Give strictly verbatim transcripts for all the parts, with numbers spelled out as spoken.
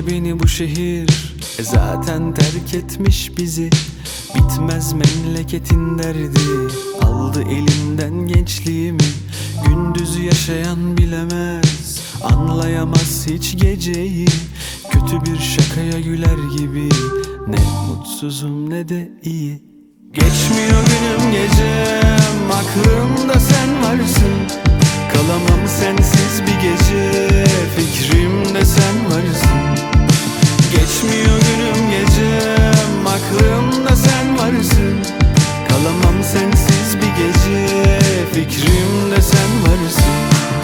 Gittikçe beni bu şehir e zaten terk etmiş bizi. Bitmez memleketin derdi, aldı elimden gençliğimi. Gündüzü yaşayan bilemez, anlayamaz hiç geceyi. Kötü bir şakaya güler gibi, ne mutsuzum ne de iyi. Geçmiyor günüm gecem, aklımda sen varsın. Kalamam sensiz bir gece, fikrimde sen varsın. Geçmiyor günüm gecem, aklımda sen varsın. Kalamam sensiz bir gece, fikrimde sen varsın.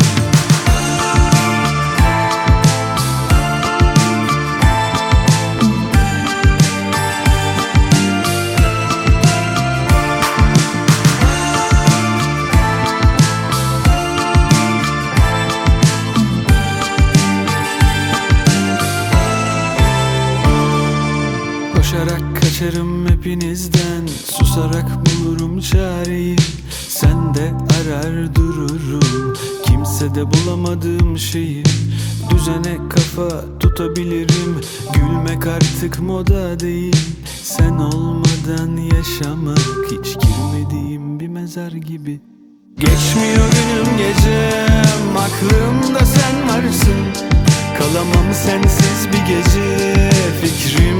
Koşarak kaçarım hepinizden, susarak bulurum çareyi. Sen de arar dururum, kimsede bulamadığım şeyi. Düzene kafa tutabilirim, gülmek artık moda değil. Sen olmadan yaşamak hiç girmediğim bir mezar gibi. Geçmiyor günüm gecem, aklımda sen varsın. Kalamam sensiz bir gece, fikrim